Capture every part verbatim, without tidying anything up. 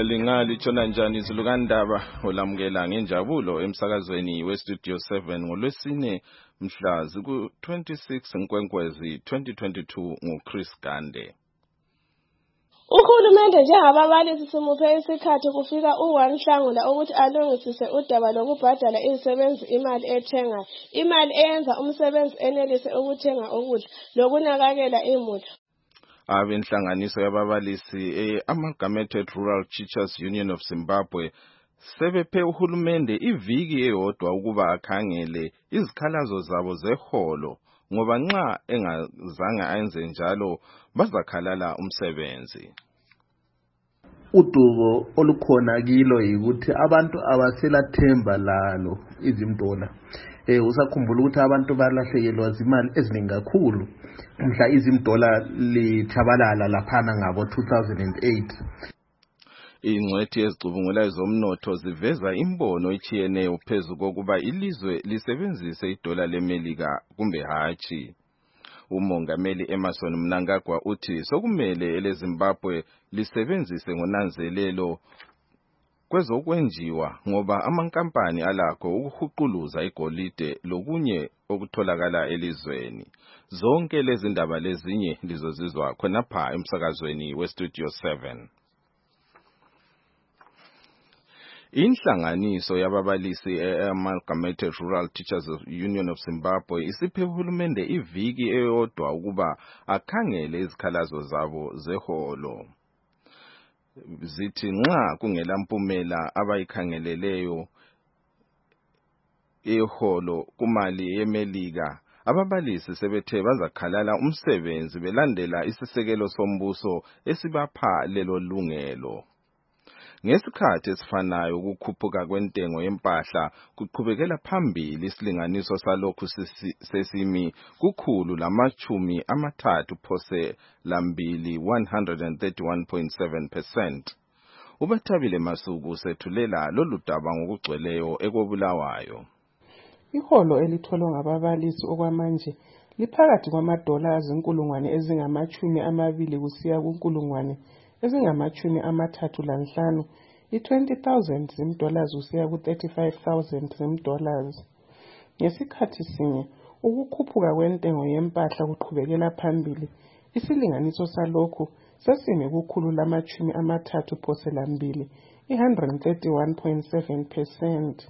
Lingali tshona njani izulu kandaba olamukela ngenjabulo emsakazweni weStudio seven ngolwesine mhla ziku twenty-six Nkwenkwezi twenty twenty-two nguChris Gande. Uhulumende njengababalisi simuphe isikhathi kufika u-one Nhlangula ukuthi alungisise udaba lokubhadala izisebenzi imali ethengayo, imali eyenza umsebenzi enelise ukuthenga ukudla lokunakekela imuli. Abenhlanganiso yababalisi e-Amalgamated Rural Teachers Union of Zimbabwe sebephe uhulumende iviki eyodwa ukuba akhangele izikhalazo zabo zeholo ngoba nxa engazange ayenze njalo bazakhalala umsebenzi. Udubo olukhona kilo yikuthi abantu abaselathemba lalo izimdola. Eh usakhumbula ukuthi abantu balahlekelwa zimali eziningi kakhulu mhla izimdola lithabalala laphana ngabo two thousand eight. Ingcwethi ezicubungula ezomnotho ziveza imbono etshiyeneyo phezu kokuba ilizwe lisebenzise idola leMelika kumbe hatshi. Umongameli Emmerson Mnangagwa uthi sokumele eleZimbabwe lisebenzise ngonanzelelo kwezokwenjiwa ngoba amankampani alakho ukuhuquluza igolide lokunye okutholakala elizweni. Zonke lezi ndaba lezinye lizozizwa khonapha emsakazweni weStudio seven. Inhlanganiso yababalisi e-Amalgamated Rural Teachers Union of Zimbabwe isiphe uhulumende iviki eyodwa ukuba akhangele izikhalazo zabo zeholo. Zithi nxa kungela mpumela abayikhangeleleyo eholo kumali yeMelika, ababalisi sebethe bazakhalala umsebenzi belandela isisekelo sombuso esibapha lelo lungelo. Ngesikhathi esifanayo ukukhuphuka kwentengo yempahla kuqhubekela phambili isilinganiso salokhu sesimi kukhulu lamachumi amathathu phose lambili one hundred thirty-one point seven percent. Ubathabile Masuku sethulela lolu daba ngokugcweleyo ekobulawayo. Iholo elitholwa ngababalisi okwamanje liphakathi kwamadola azinkulungwane ezingamachumi amabili kusiya kunkulungwane ezingamachumi amathathu lanhlanu, i-twenty thousand zimdollars kusiya ku-thirty-five thousand zimdollars. Ngesikhathi sinye, ukukhuphuka kwentengo yempahla kuqhubekela phambili, isilinganiso salokhu sesime kukhulu lamachumi amathathu phose lambili, one hundred thirty-one point seven percent.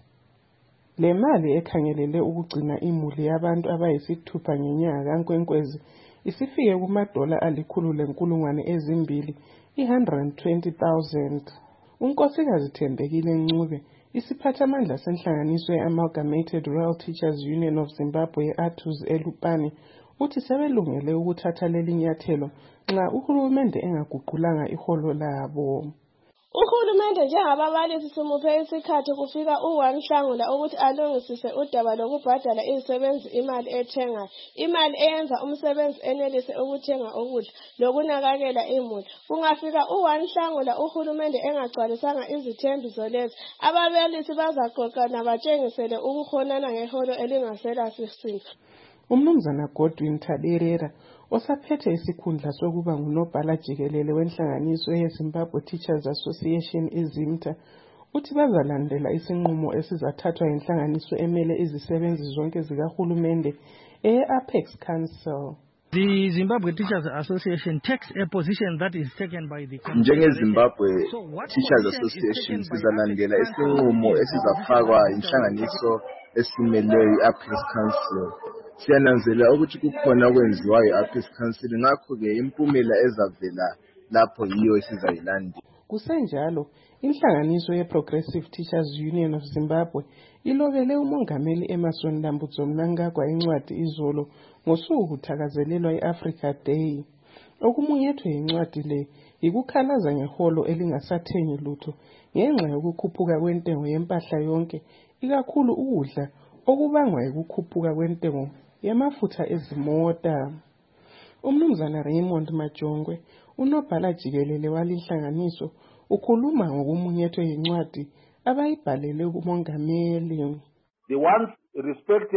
Le mali ekhangelele ukugcina imuli yabantu abayisithupha ngenyanga kaNkwenkwezi isifike kumadola alikhulu lenkulungwane ezimbili, one hundred twenty thousand. Unkosikazi Thembekile Ncube, isiphathamandla senhlanganiso ye-Amalgamated Rural Teachers Union of Zimbabwe A T U Z eLupane, uthi sebelungele ukuthatha leli nyathelo nxa uhulumende engaguqulanga iholo labo. Uhulumende njengababalisi simuphe isikhathi kufika u-one Nhlangula ukuthi alungisise udaba lokubhadala izisebenzi imali ethengayo, imali eyenza umsebenzi enelise ukuthenga ukudla lokunakekela imuli. Kungafika u-one Nhlangula uhulumende engagcwalisanga izithembiso lezi, ababalisi bazaxoxana batshengisele ukukhonana ngeholo elingasela sisindo. Umnumzana Godwin Taberera osaphethe isikhundla sokuba ngunobhala jikelele wenhlanganiso ye-Zimbabwe Teachers Association eZimta uthi bazalandela isinqumo esizathathwa yinhlanganiso emele izisebenzi zonke zikahulumende e-Apex Council. The Zimbabwe Teachers Association takes a position that is taken by the Njenge-Zimbabwe Teachers Association sizalandela isinqumo esizafakwa yinhlanganiso esimeleyo i-Apex Council. Siyananzela ukuthi kukhona okwenziwayo i-Apex Council, ngakho-ke impumela ezavela lapho yiyo esizayilandela. Kusenjalo, inhlanganiso ye-Progressive Teachers Union of Zimbabwe ilobele umongameli Emmerson Mnangagwa incwadi izolo ngosuku kuthakazelelwa i-Africa Day. Okumunyethwe incwadi le yikukhalaza ngeholo elingasathengi lutho ngenxa yokukhuphuka kwentengo yempahla yonke, ikakhulu ukudla okubangwa yikukhuphuka kwentengo yamafutha ezimota. Umnumzana Raymond Majongwe, unobhala jikelele walinhlanganiso, ukhuluma ngokumunyethwe yincwadi abayibhalele kumongameli. The once respected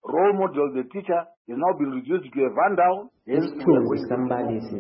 role model, the teacher, is now been reduced to a vandal. Isithunzi sikambalisi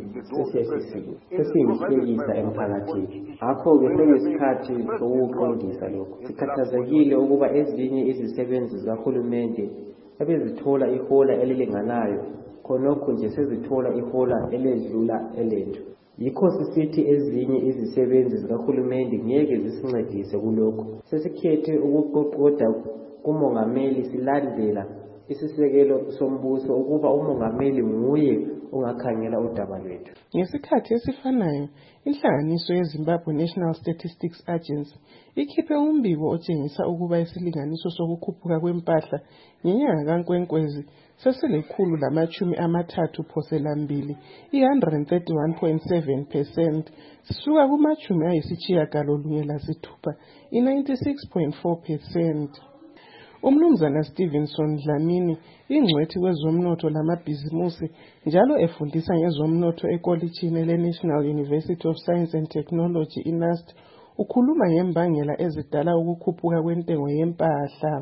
sesiyisihlekisa emphakathini. Ngakho-ke sekuyisikhathi sokuqondisa lokhu. Sikhathazekile ukuba ezinye izisebenzi zikahulumende ebezithola ihola elilinganayo, khonokho nje sezithola ihola eledlula elethu. Yikho sisithi ezinye izisebenzi zikahulumende ngeke zisincedise kulokho. Sesikhethe ukuqoqoda kumongameli silandela isisekelo sombuso ukuba umongameli nguye ongakhangela udaba lwethu. Ngesikhathi esifanayo, inhlanganiso yeZimbabwe National Statistics Agency ikhiphe umbiko otshengisa ukuba isilinganiso sokukhuphuka kwempahla ngenyanga kaNkwenkwezi sesilikhulu lamachumi amathathu phosela mbili, one hundred thirty-one point seven percent, sisuka kumachumi ayisitshiyagalolunye lasithupha, ninety-six point four percent. Umnumzana Stevenson Dlamini, ingcwethi kwezomnotho lamabhizimusi njalo efundisa ngezomnotho ekolitshini le-National University of Science and Technology I N U S T, ukhuluma ngembangela ezidala ukukhuphuka kwentengo yempahla.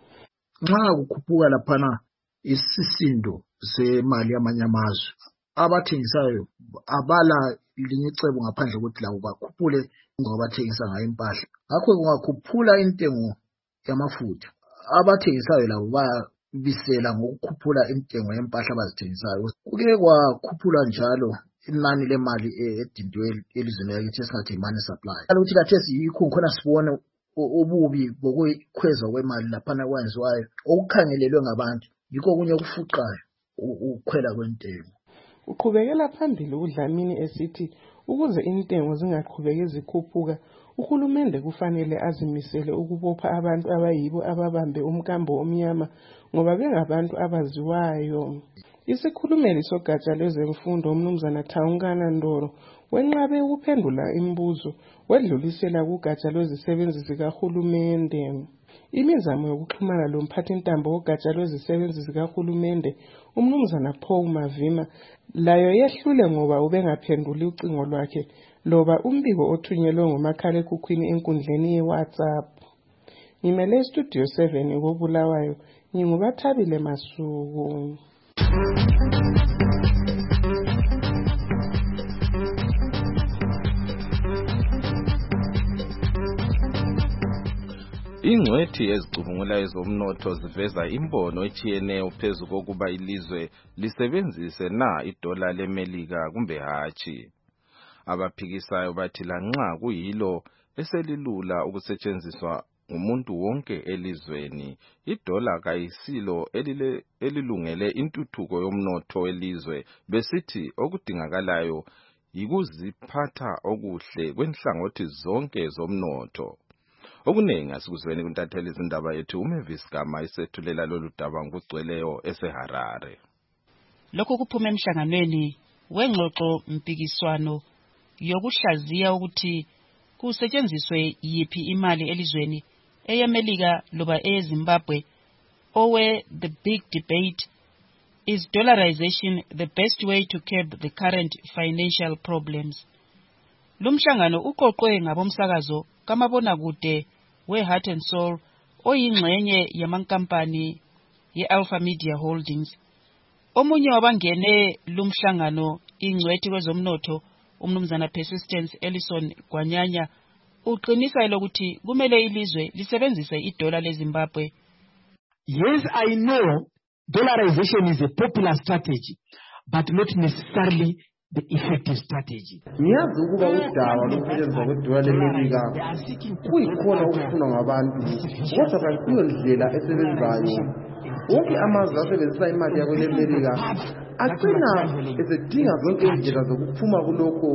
Nxa kukhuphuka laphana isisindo semali yamanye amazwe, abathengisayo abala linye icebo ngaphandle kokuthi labo bakhuphule ngoba bathengisa ngayo impahla. Ngakho kungakhuphula intengo yamafutha, abathengisayo labo bayabisela ngokukhuphula intengo yempahla abazithengisayo. Kuke kwakhuphula njalo inani lemali edindiwe elizweni lakithi esingathi money supply. Ukuthi kathesi yikho khona sibone ububi bokukhweza kwemali laphana kwenziwayo okukhangelelwe ngabantu, yikho okunye okufuqayo ukukhwela kwentengo. Uqhubekela phambili uDlamini esithi ukuze intengo zingaqhubeki zikhuphuka, uhulumende kufanele azimisele ukubopha abantu abayibo ababambe umkambo omnyama ngoba bengabantu abaziwayo. Isikhulumeli sogatsha lwezemfundo umnumzana Thawungana Ndoro wenqabe ukuphendula imibuzo wedlulisela kugatsha lwezisebenzi zikahulumende. Imizamo yokuxhumana lomphathintambo wogatsha lwezisebenzi zikahulumende umnumzana Paul Mavima layo yehlule ngoba ubengaphenduli ucingo lwakhe loba umbiko othunyelwe ngomakhalekhukhwini enkundleni ye-WhatsApp. Ngimele Studio seven koBulawayo, nginguBathabile Masuku. Ingcwethi ezicubungula ezomnotho ziveza imbono etshiyeneyo phezu kokuba ilizwe lisebenzise na idola leMelika kumbe hatshi. Abaphikisayo bathi lanxa kuyilo eselilula ukusetshenziswa ngumuntu wonke elizweni, idola kayisilo elile elilungele intuthuko yomnotho welizwe, besithi okudingakalayo yikuziphatha okuhle kwenhlangothi zonke zomnotho. Okunengi asikuzweni kuntatheli izindaba yethu uMavis Gama isethulela lolu daba ngokugcweleyo eseHarare. Lokho kuphuma emhlanganweni wengxoxo mpikiswano yokuhlaziya ukuthi kusetshenziswe yiphi imali elizweni eyamelika loba ezimbabwe owe the big debate, is dollarization the best way to curb the current financial problems. Lumhlangano uqoqwe ngabomsakazo kamabonakude we-Heart and Soul oyingxenye yamankampani ye-Alpha Media Holdings. Omunye wabangene lumhlangano ingcwethi kwezomnotho umnumzana Persistence Ellison Gwanyanya uqinisa lokuthi kumele ilizwe lisebenzise idola leZimbabwe. Yes, I know dollarization is a popular strategy, but not necessarily the effective strategy. Ngiyazi ukuba udaba lokusetshenziswa kwedola leMelika kuyikhona okufunwa ngabantu, kodwa kayisiyo ndlela esebenzayo. Wonke amazwe asebenzisa imali yakwe leMelika agcina ezidinga zonke indlela zokuphuma kulokho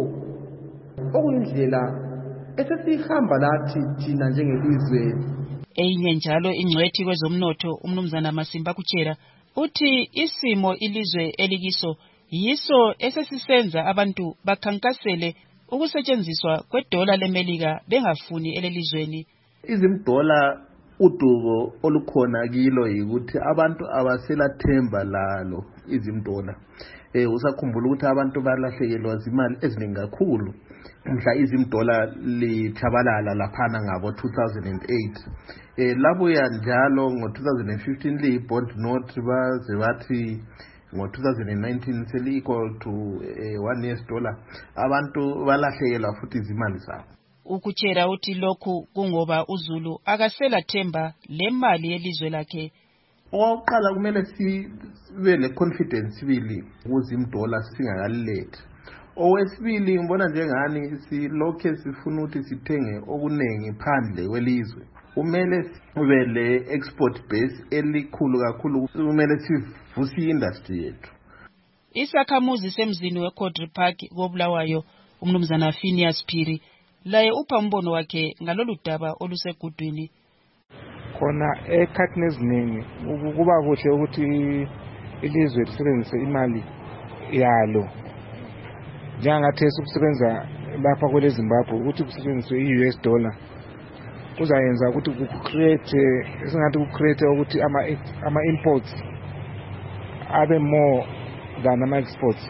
okuyindlela esesihamba lathi thina njengelizwe. Eyinye njalo ingcwethi kwezomnotho umnumzana Masimba Kutshera uthi isimo ilizwe elikiso yiso esesisenza abantu bakhankasele ukusetshenziswa kwedola leMelika bengafuni elelizweni. Izimdola udubo olukhona kilo yikuthi abantu abaselathemba lalo izimdola. Eh usakhumbula ukuthi abantu balahlekelwa izimali eziningi kakhulu mhla izimdola lichabalala laphana ngabo two thousand eight. Eh labuya njalo ngo two thousand fifteen li bond note baze bathi ngo two thousand nineteen seli equal to uh, one years dollar. Abantu balahlekelwa futhi izimali zabo. Ukutshela uthi lokhu kungoba uZulu akasela themba lemali yelizwe lakhe. Oqala kumele sibe le confidence sibili kuzimdola singakalethi. Owesibili ngibona njengani silokhe sifuna ukuthi sithenge okunengi phandle kwelizwe. Kumele ube le export base elikhulu kakhulu, kumele sivuse industry yethu. Isakhamuzi semzini weCaudry Park koBulawayo umnumzana Phineas Phiri laye upha umbono wakhe ngalolu daba olusegudwini. Khona ekhathini eziningi kuba kuhle ukuthi ilizwe lisebenzise imali yalo. Njengathi ukusebenza lapha kwele Zimbabwe ukuthi kusetshenziswe i-U S dollar kuzayenza ukuthi ku-create esingathi ku-create ukuthi ama ama imports abe more than ama exports.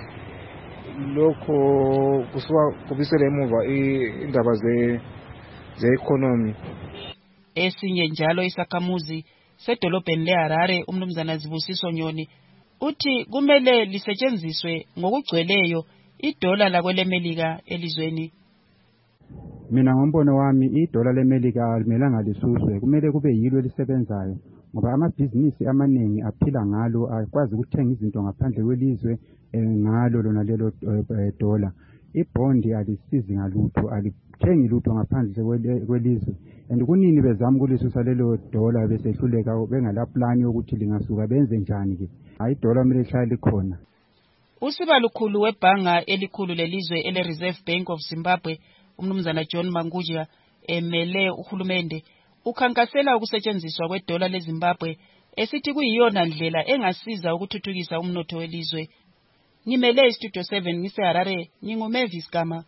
Lokho kusuka kubisela emuva indaba ze ze economy. Esinye njalo isakhamuzi sedolobheni leHarare umnumzana Zibusiso Nyoni uthi kumele lisetshenziswe ngokugcweleyo idola lakwelemelika elizweni. Mina ngombono wami idola lemelika limelanga lisuswe, kumele kube yilo elisebenzayo ngoba amabhizinisi amaningi aphila ngalo, akwazi ukuthenga izinto ngaphandle kwelizwe ngalo lona lelo dola. Ibhondi alisizi ngalutho, alithengi lutho ngaphandle kwelizwe, and kunini bezama ukulisusa lelo dola besehluleka bengala plan yokuthi lingasuka benze njani ke. Hayi dola kumele lihlale likhona. Usibalukhulu webhanga elikhulu lelizwe ele Reserve Bank of Zimbabwe umnumzana John Manguja emele uhulumende ukhankasela ukusetshenziswa kwedola leZimbabwe esithi kuyiyona ndlela engasiza ukuthuthukisa umnotho welizwe. Ngimele Studio seven ngiseHarare, nginguMavis Gama.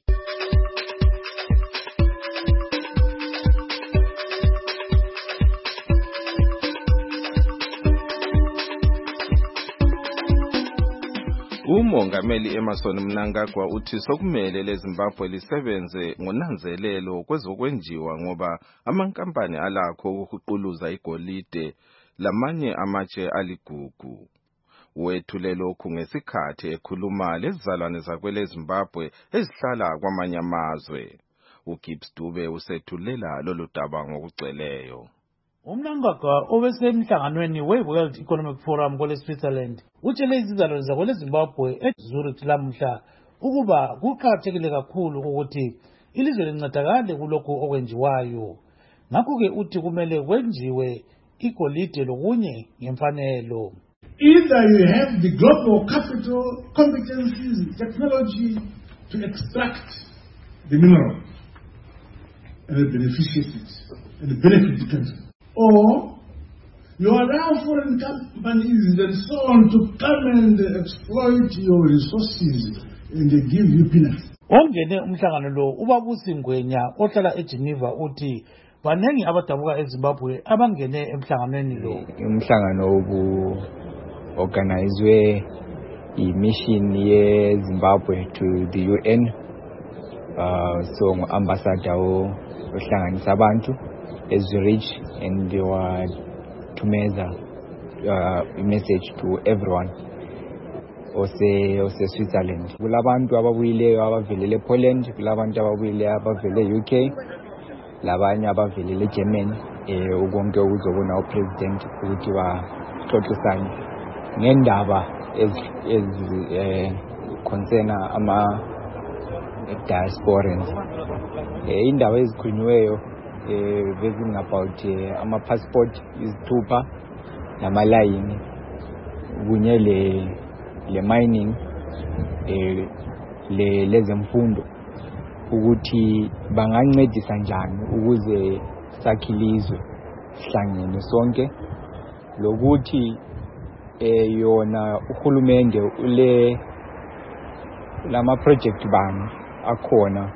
Umongameli Emmerson Mnangagwa uthi sokumele leZimbabwe lisebenze ngonanzelelo kwezokwenjiwa ngoba amankampani alakho ukuhuquluza igolide lamanye amatshe aligugu. Wethule lokhu ngesikhathi ekhuluma lezizalwane zakwele Zimbabwe ezihlala kwamanye amazwe. uGibbs Dube usethulela lolu daba ngokugcweleyo. uMnangagwa obesemhlanganweni we-World Economic Forum kwele Switzerland utshele izizalwane zakwele Zimbabwe eZurich lamuhla ukuba kuqakathekile kakhulu ukuthi ilizwe lincedakale kulokhu okwenjiwayo. Ngakho-ke uthi kumele kwenjiwe igolide lokunye ngemfanelo. Either you have the global capital, competencies, technology to extract the mineral and beneficiate it and benefit the country, or you allow foreign companies and so on to come and exploit your resources and they give you peanuts. Ongene umhlangano lo ubabusi Ngwenya ohlala eGeneva uthi banengi abadabuka eZimbabwe abangene emhlanganweni lo. Umhlangano obu organizwe i-mission ye-Zimbabwe to the U N. Uh, so ambassador ohlanganisa abantu eZurich and they were to measure uh, a message to everyone ose ose Switzerland. Kulabantu ababuyileyo abavelele Poland, kulabantu ababuyileyo abavele U K, labanye abavelele Germany. Eh ukonke uzobona upresident ukuthi baxoxisane ngendaba ez ez eh concern ama diasporans. Eh indaba ezikhulunyweyo eh being about uh, ama passport izithupha nama line kunye le le mining eh le lezemfundo ukuthi bangancedisa njani ukuze sakhilizwe sihlangene sonke lokuthi eh yona uhulumende ule lama project bani akhona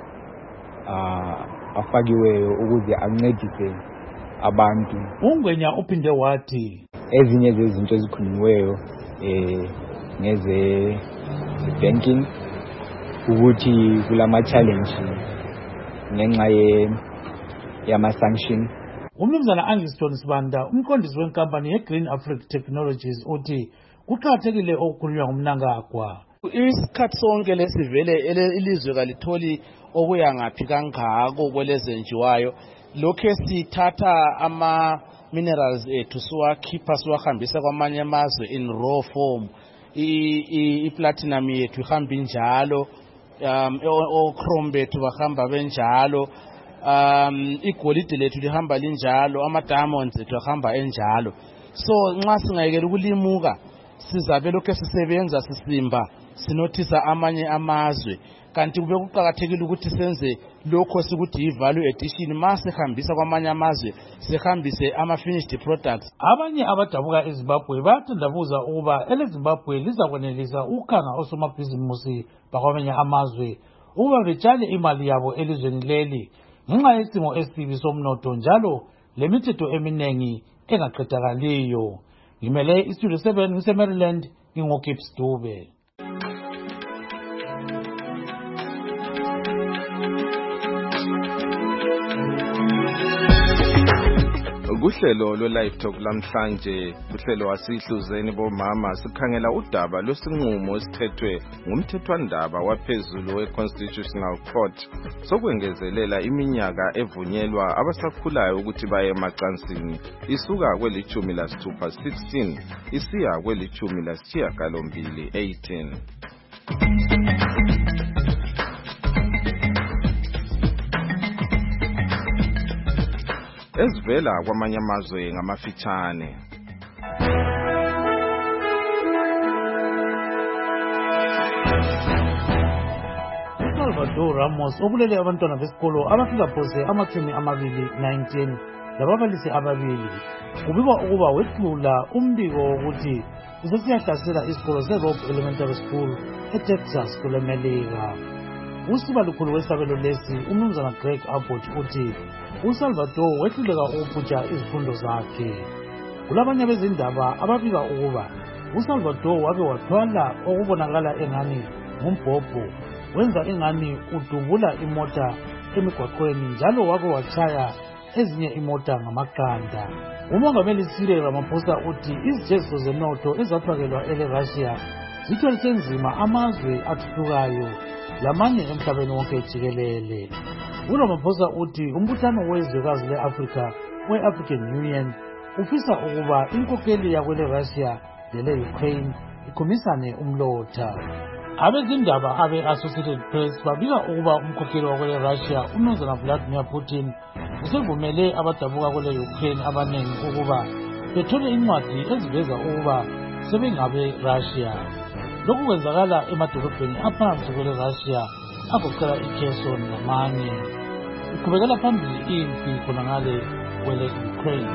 ah afakiweyo ukuze ancedise abantu. Ungwenya uphinde wathi ezinye zezinto ezikhulunyweyo eh ngeze banking ukuthi kulama challenge ngenxa ye yama sanction. Umnumzana Angiston Sibanda, umqondisi wenkampani yeGreen Africa Technologies, uthi kuqakathekile okukhulunywa ngumnangagwa. Isikhathi sonke lesivele ilizwe kalitholi okuya ngaphi kangako kwelezenjiwayo, lokho sithatha ama minerals ethu siwakhipha siwahambisa kwamanye amazwe in raw form. I platinum yethu ihamba njalo, um o chrome bethu bahamba benjalo, um igolide lethu lihamba linjalo, ama diamonds ethu ahamba enjalo. So nxa singayekela ukulimuka sizabe lokho sisebenza sisimba sinothisa amanye amazwe, kanti kube kuqakathekile ukuthi senze lokho sikuthi i-value addition mase hambisa kwamanye amazwe sehambise ama-finished products. Abanye abadabuka eZimbabwe bayathandabuza ukuba eleZimbabwe lizakwenelisa ukukhanga osomabhizimusi bakwamanye amazwe ukuba betshale imali yabo elizweni leli ngenxa yesimo esibi somnotho njalo lemithetho eminengi engaqedakaliyo. Ngimele iStudio seven ngise-Maryland, ngingoKips Dube. Kuhlelo lo live talk lamhlanje, kuhlelo wasihluzeni bomama sikhangela udaba lwesinqumo esithethwe ngumthethwandaba waphezulu we-Constitutional Court sokwengezelela iminyaka evunyelwa abasakhulayo ukuthi baye emacansini isuka kwelithumi lasithupha sixteen isiya kwelithumi lasishiyagalombili eighteen. Ezivela kwamanye amazwe ngamafitshane. uSalvador Ramos obulele abantwana besikolo abafika phose amakhumi amabili nineteen lababalisi ababili kubikwa ukuba wehlula umbiko wokuthi usesiyahlasela isikolo seRob Elementary School eTexas kulemelika. Usiba lukhulu wesabelo lesi umnumzana Greg Abbott uthi uSalvador wehluleka ukuphutsha izifundo zakhe. Kulabanye bezindaba ababika ukuba uSalvador wake wathwala okubonakala engani ngumbhobho, wenza ingani udubula imota emigwaqweni njalo wake wachaya ezinye imota ngamaqanda. Umongameli Cyril Ramaphosa uthi izijeziso zenotho ezafakelwa ele-Russia zithwalise nzima amazwe athuthukayo lamanye emhlabeni wonke jikelele. uRamaphosa uthi umbuthano wezwekazi le-Afrika we-African Union ufisa ukuba inkokeli yakwele-Russia lele-Ukraine ikhumisane umlotha. Abezindaba abe-Associated Press babika ukuba umkhokheli wakwele-Russia umnumzana Vladimir Putin usevumele abadabuka kwele-Ukraine abaningi ukuba bethole incwadi eziveza ukuba sebengabe-Russia. Lokhu kwenzakala emadolobheni aphansi kwele-Russia agoqela iKherson namanye. Iqhubekela phambili impi khonangale kwele-Ukraine.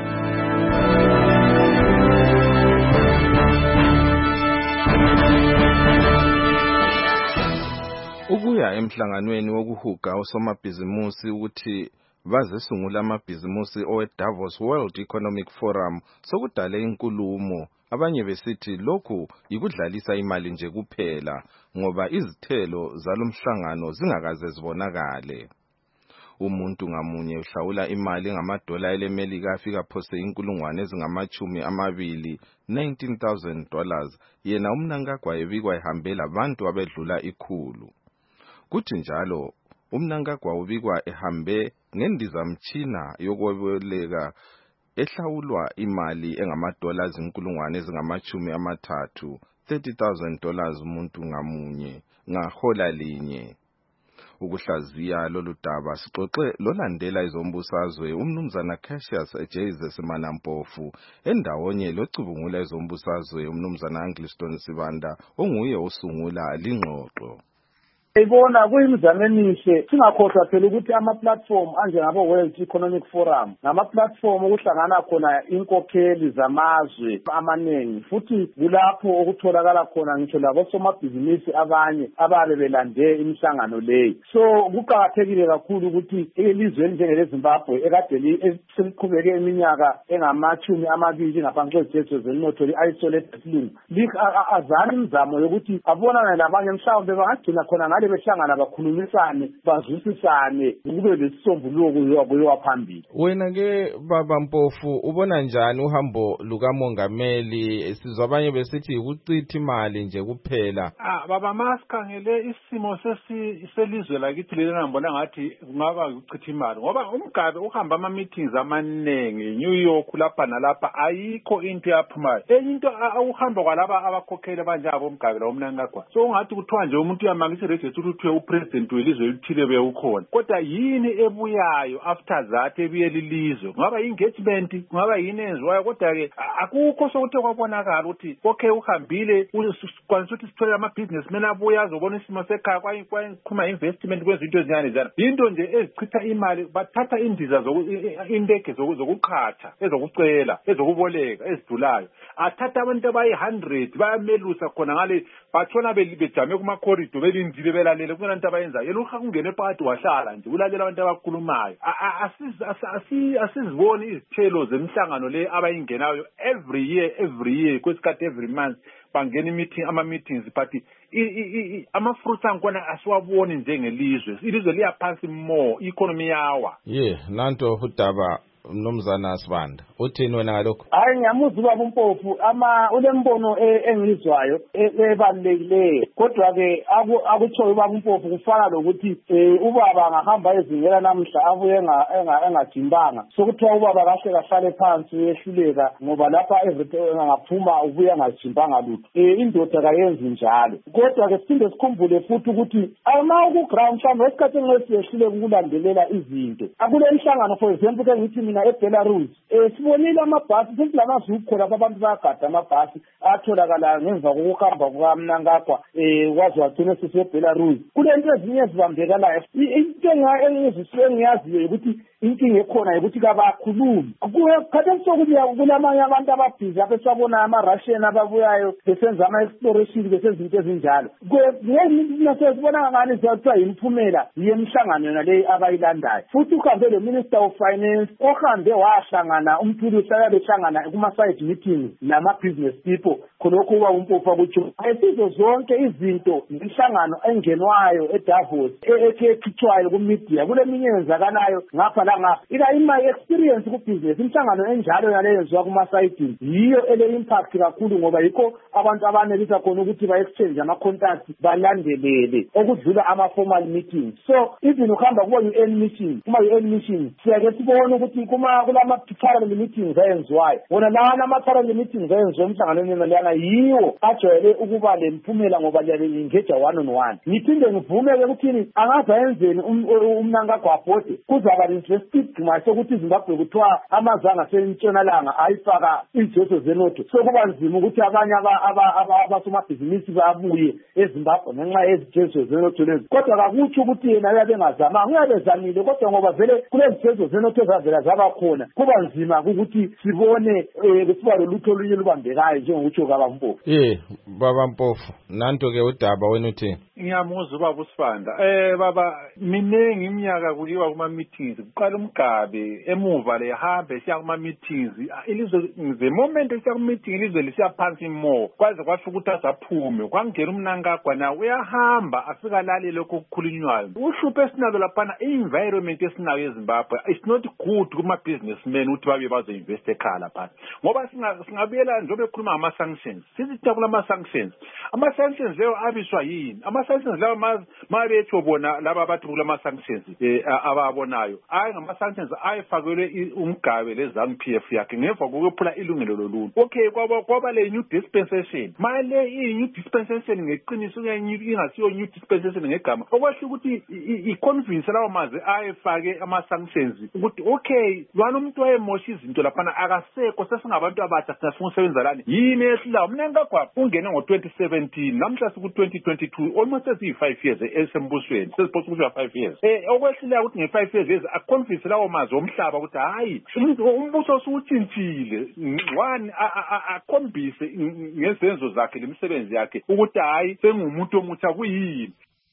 Ukuya emhlanganweni wokuhuga osomabhizimusi ukuthi bazesungula amabhizimusi owe-Davos World Economic Forum sokudale inkulumo, abanye besithi lokhu yikudlalisa imali nje kuphela ngoba izithelo zalomhlangano zingakaze zibonakale. Umuntu ngamunye uhlawula imali ngamadola elemelika afika phose inkulungwane ezingamachumi amabili nineteen thousand dollars, yena umnangagwa ebikwa ehambela abantu abedlula ikhulu. Kuthi njalo umnangagwa ubikwa ehambe ngendizamtshina yokuboleka ehlawulwa imali engamadola izinkulungwane ezingamachumi amathathu thirty thousand dollars umuntu ngamunye ngahola linye. Ukuhlaziya lolu daba sixoxe lolandela izombusazwe umnumzana Cassius Jesus Manampofu endawonye locubungula izombusazwe umnumzana Angiston Sibanda onguye osungula lingxoxo. Ibona kuyimizamo emihle singakhohlwa phela ukuthi ama-platform anjengabo World Economic Forum ngama-platform okuhlangana khona inkokheli zamazwe amaningi, futhi kulapho okutholakala khona ngitsho labosomabhizinisi abanye ababe belande imihlangano leyi. So kuqakathekile kakhulu ukuthi elizweni njengeleZimbabwe ekade seliqhubeke iminyaka engamachumi amabili ngaphansi kwezijeziso zenotho li-isolate silungu azame imizamo yokuthi abonane labanye mhlawumbe bangagcina khona ngale bakhe behlangana bakhulumisane bazwisisane kube lesisombululo kuyiwa phambili. Wena ke baba Mpofu ubona njani uhambo lukamongameli? Sizwa abanye besithi ukuchitha imali nje kuphela. Ah baba masikhangele isimo sesi selizwe lakithi leli ngibona ngathi kungaba ukuchitha imali ngoba uMgabe uhamba ama meetings amanengi New York lapha nalapha ayikho into yaphumayo. Enye into awuhamba kwalaba abakhokheli abanjabo uMgabe la uMnangagwa. So ungathi kuthiwa nje umuntu uyamangisa register ukuthi upresident welizwe lithile be ukhona. Kodwa yini ebuyayo after that ebuye lilizwe? Ngaba engagement, ngaba yini enziwayo kodwa ke akukho sokuthi kwabonakala ukuthi okay uhambile ukwanisa ukuthi sithole ama businessmen abuya azobona isimo sekhaya kwaye kwayikhuma investment kwezinto ezinyane njalo. Into nje ezichitha imali bathatha indiza zoku indege zokuqhatha ezokucela ezokuboleka ezidulayo. Athatha abantu abayi one hundred bayamelusa khona ngale batshona bejame kuma corridor belindile belalele kuna into abayenza. Yeluha kungene phakathi wahlala nje ulalela abantu abakhulumayo. Asiz asiziboni izithelo zemhlangano le abayingenayo every year every year kwesikhathi every month bangena meeting ama meetings but ama fruits angona asiwaboni njengelizwe. Ilizwe liyaphansi more economy yawa. Yeah, nanto udaba Mnumzana Sibanda uthini wena ngalokho? Hayi ngiyamuzwa baba uMpofu ama ulembono engizwayo ebalekile kodwa ke akutsho baba uMpofu kufana lokuthi ubaba angahamba ezingela namhla abuye enga engajimbanga sokuthiwa ubaba kahle kahlale phansi uyehluleka ngoba lapha engaphuma ubuye engajimbanga lutho. Indoda kayenzi njalo kodwa ke siphinde sikhumbule futhi ukuthi ama ku ground mhlawumbe esikhathini ngesiyehluleka ukulandelela izinto akule mhlangano for example ke ngithi mina eBelarus eh sibonile amabhasi futhi lamazukho lapha abantu bayagada amabhasi atholakala ngemva kokuhamba kukaMnangagwa eh kwazi wagcina siseBelarus. Kulento ezinye ezibambekalayo into engiziswe ngiyaziyo ukuthi inkinga ekhona ukuthi kabakhulumi kukhatha sokubuya kulamanye abantu ababhizi apha esabona ama Russian ababuyayo besenza ama exploration besenza into ezinjalo. Ngeke sibona ngani zathiwa imphumela yemhlangano yona le abayilandayo futhi uhambe lo Minister of Finance ohambe wahlangana umthuli uhlala behlangana kuma side meetings nama business people khonokho uba uMpofu akutsho ayisizo zonke izinto nemhlangano engenwayo eDavos ekhethwayo ku media kule minye yenzakalayo ngapha la ngapha ila ima experience ku business imhlangano enjalo yale yenziwa kuma side yiyo ele impact kakhulu ngoba yikho abantu abanelisa khona ukuthi ba exchange ama contacts balandelele okudlula ama formal meetings. So even ukuhamba kuba U N meeting kuma U N meeting siyake sibone ukuthi kuma kulama parallel meetings ayenziwayo wona lana ama parallel meetings ayenziwa emhlanganweni nalana yiwo ajwayele ukuba lemphumela ngoba liyalingeja one on one. Ngiphinde ngivume ukuthi angaza yenzeni uMnangagwa abhode kuzaba interested mase ukuthi iZimbabwe kuthiwa amazanga sentshonalanga ayifaka ijeso zenotho sokuba nzima ukuthi abanye abasomabhizinisi babuye eZimbabwe ngenxa yezijeso zenotho lezi kodwa kakutsho ukuthi yena uyabengazama uyabezamile kodwa ngoba vele kulezi jeso zenotho zavela zaba khona kuba nzima ukuthi sibone kusiba lolutho olunye lubambekayo njengokutsho baba Mpofu. Eh baba Mpofu nanto ke udaba wena uthini? Ngiyamuzwa baba uSibanda. Eh baba minengi iminyaka kuliwa kuma meetings kuqala uMgabe emuva le hambe siya kuma meetings ilizwe the moment siya kuma meeting ilizwe lisiya phansi more kwaze kwasho ukuthi asaphume kwangena uMnangagwa na uyahamba afika lali lokho kukhulunywayo uhluphe esinalo lapha environment esinayo eZimbabwe it's not good kuma businessmen ukuthi babe bazo invest ekhala lapha ngoba singabuyela njobe ekhuluma ngama sanctions sithi tabula ama sanctions ama sanctions leyo abiswa yini ama sanctions lawo mabetho bona laba bathi kulama sanctions eh ababonayo ayi ngama sanctions ayifakelwe uMgabe lezangu P F yakhe ngemva kokuphula ilungelo loluntu. Okay kwaba kwaba le new dispensation manje i new dispensation ngeqiniso ingasiyo new dispensation ngegama okwasho ukuthi i convince lawo maze ayifake ama sanctions ukuthi okay lwana umuntu wayemosha izinto lapha akasekho sesingabantu abatsha sifuna ukusebenza lani yini esilawo Mnangagwa ungene ngo twenty seventeen namhla siku twenty twenty-two almost as five years esembusweni sesiphosa ukuthi five years eh okweshilayo ukuthi nge five years a convince lawo maze omhlaba ukuthi hayi umbuso usutshintshile one akhombise ngezenzo zakhe lemisebenzi yakhe ukuthi hayi sengumuntu omutsha kuyini.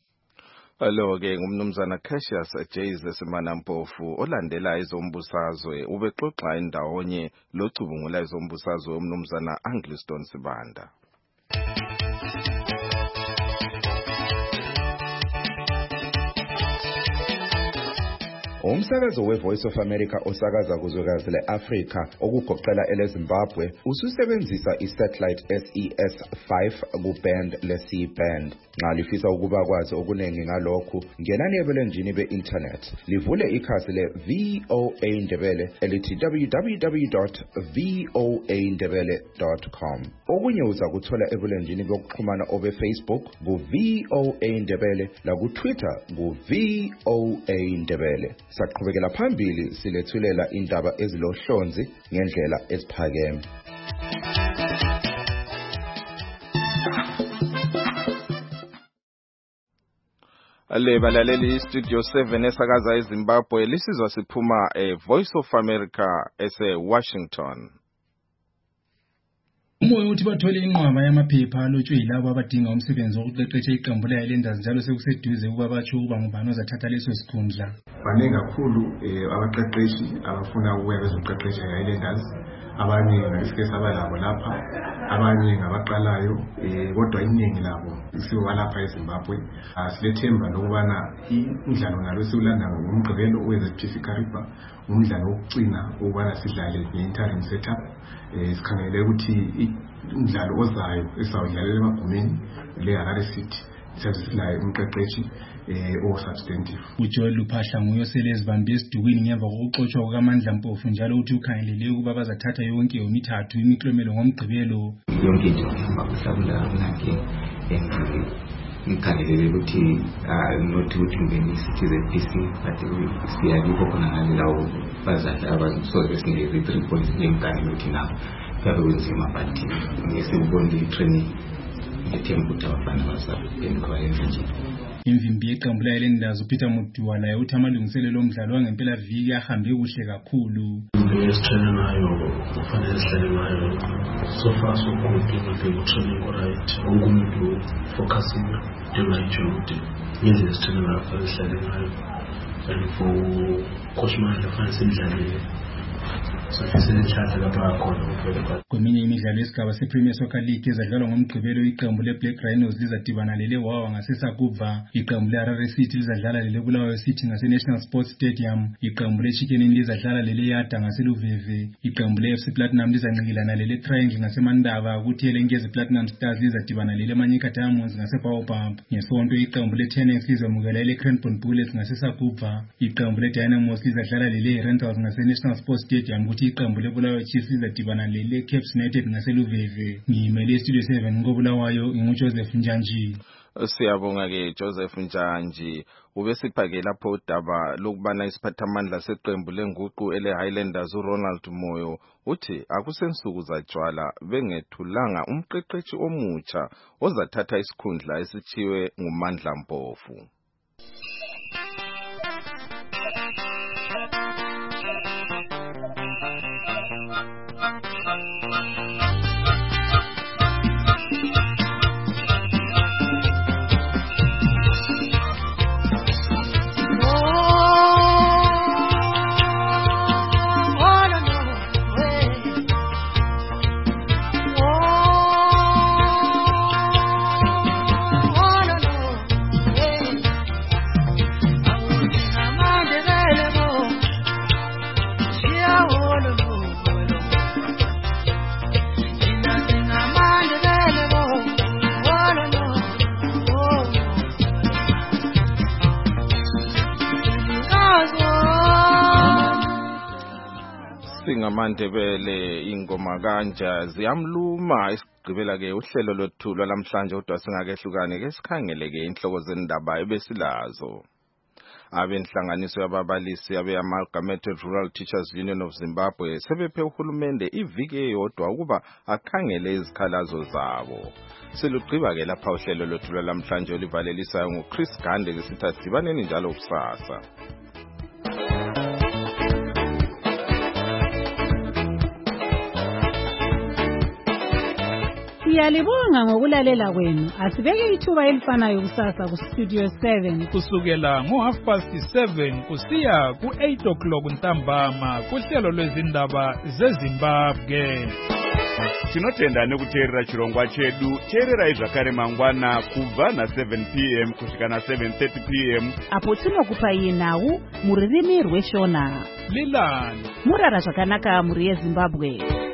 Alo ke ngumnumzana Cassius Jayze Semana Mpofu olandela izombusazwe ubexoxa indawonye locubungula izombusazwe umnumzana Angliston Sibanda. Umsakazo we-Voice of America osakaza kuzwekazi le-Afrika okugoqela ele-Zimbabwe ususebenzisa i-satellite S E S five ku-band le-C band. Nxa lifisa ukuba kwazi okuningi ngalokhu, ngenani ebulenjini be-internet. Livule ikhasi le-V O A Ndebele elithi w w w dot v o a ndebele dot com. Okunye uza kuthola ebulenjini bokuxhumana obe-Facebook ku-V O A Ndebele laku-Twitter ku-V O A Ndebele. Saqhubekela phambili silethulela indaba ezilohlonzi ngendlela eziphakeme. Ale balaleli Studio seven esakaza eZimbabwe lisizwa siphuma e-Voice of America ese-Washington. Umoya uthi bathole inqwaba yamaphepha alotshwe yilabo abadinga umsebenzi wokuqeqesha iqembu le-Highlanders njalo sekuseduze ukuba batsho ukuba ngubani ozathatha leso sikhundla. Baningi kakhulu abaqeqeshi abafuna ukuya bezoqeqesha i-Highlanders, abanye ngesikhathi abalabo lapha, abanye ngabaqalayo, kodwa iningi labo isiwa lapha eZimbabwe. Silethemba lokubana umdlalo nalo siwulanda ngomgqibelo owenze P C Kariba, umdlalo wokugcina ukubana sidlale nge-interim setup. Sikhangele ukuthi umdlalo ozayo esawudlalela emagumeni le-Harare City sasilayo umqeqeshi o-substantive. uJoel Luphahla nguye osele ezibambe esidukwini ngemva kokuxotshwa kukaMandla Mpofu njalo uthi ukhangelele ukuba bazathatha yonke yomithathu imiklomelo ngomgqibelo. Yonke into bakuhlabula nakhe engqe ngikhangelele ukuthi not ukuthi ngene i-Citizen P C but siyabikho khona ngalawo bazadla abazosoze singeze three points ngemkhangelelo ukuthi na kuyabe kunzima but ngesibonile i-training ngethemba ukuthi abafana basabenzisa nje. Imvimbi yeqembu le-Highlanders uPeter Mudiwa laye uthi amalungiselelo omdlalo wangempela viki ahambe kuhle kakhulu. Esitraining nayo kufanele sihlale nayo so far so good ukuthi training alright umuntu focusing njengayijo ukuthi ngendlela esitraining nayo kufanele sihlale nayo and for coach Mandla kufanele sidlale kweminye imidlalo yesigaba se-Premier Soccer League ezadlalwa ngomgqibelo iqembu le-Black Rhinos lizadibana lele-Wawa ngaseSakuva, iqembu le-Harare City lizadlala lele-Bulawayo City ngase-National Sports Stadium, iqembu le-Chicken Inn lizadlala lele-Yada ngaseluveve, iqembu le-F C Platinum lizanqikilana lele-Triangle ngaseMandaba, kuthi elenkezi Platinum Stars lizadibana lele-Manyika Diamonds ngase-Baobab. Ngesonto iqembu le-Tennis lizamukela ele-Cranbourne Bullets ngaseSakuva, iqembu le-Dynamos lizadlala lele-Rentals ngase-National Sports Stadium, kuthi iqembu le-Bulawayo Chiefs lizadibana lele-Caps United ngaseluveve. Ngiyimele Studio seven ngobulawayo nginguJoseph Njanji. Siyabonga ke Joseph Njanji. Ube siphake lapho udaba lokubana isiphathamandla seqembu lenguqu ele-Highlanders uRonald Moyo uthi akusensuku zatshwala bengethulanga umqeqeshi omutsha ozathatha isikhundla esithiwe nguMandla Mpofu. Mandebele ingoma kanja ziyamluma isigqibela ke uhlelo lothulwa lamhlanje kodwa singakehlukane ke sikhangele ke inhloko zendaba ebesilazo. Abenhlanganiso yababalisi abe-Amalgamated Rural Teachers Union of Zimbabwe sebephe uhulumende iviki eyodwa ukuba akhangele izikhalazo zabo. Silugqiba ke lapha uhlelo lothulwa lamhlanje olivalelisayo nguChris Gande ngesitha sibaneni njalo kusasa. Siyalibonga ngokulalela kwenu. Asibeke ithuba elifanayo kusasa ku Studio seven kusukela ngo half past seven kusiya ku eight o'clock ntambama kuhlelo lwezindaba zeZimbabwe. tinotenda nekuteerera chirongwa chedu. Teererai zvakare mangwana kubva na seven p m kusvika na seven thirty p m apo tinokupai nhau mururimi rweshona. Lilani murara zvakanaka muri yeZimbabwe.